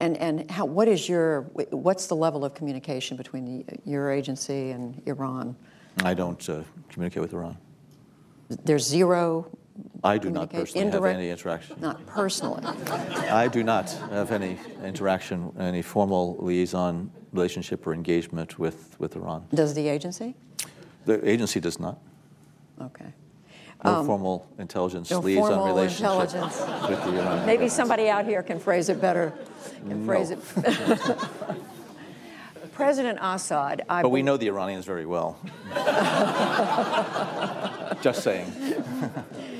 And what's the level of communication between your agency and Iran? I don't communicate with Iran. There's zero. I do not personally have any interaction. Not personally. I do not have any interaction, any formal liaison relationship or engagement with Iran. Does the agency? The agency does not. Okay. No formal intelligence no liaison formal relationship intelligence. with the Iranian Maybe government. somebody out here can phrase it better. President Assad. But we know the Iranians very well. Just saying.